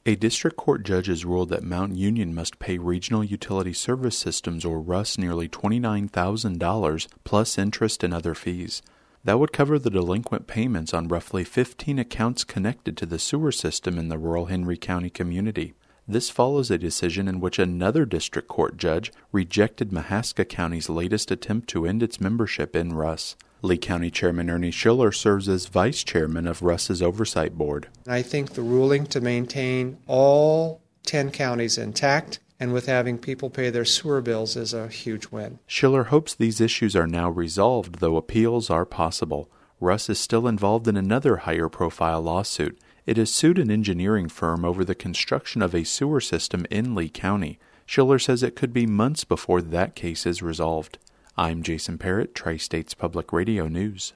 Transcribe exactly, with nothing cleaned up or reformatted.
A district court judge has ruled that Mount Union must pay Regional Utility Service Systems, or RUS, nearly twenty-nine thousand dollars plus interest and other fees. That would cover the delinquent payments on roughly fifteen accounts connected to the sewer system in the rural Henry County community. This follows a decision in which another district court judge rejected Mahaska County's latest attempt to end its membership in RUS. Lee County Chairman Ernie Schiller serves as vice chairman of RUS's oversight board. I think the ruling to maintain all ten counties intact and with having people pay their sewer bills is a huge win. Schiller hopes these issues are now resolved, though appeals are possible. RUS is still involved in another higher-profile lawsuit. It has sued an engineering firm over the construction of a sewer system in Lee County. Schiller says it could be months before that case is resolved. I'm Jason Parrott, Tri-States Public Radio News.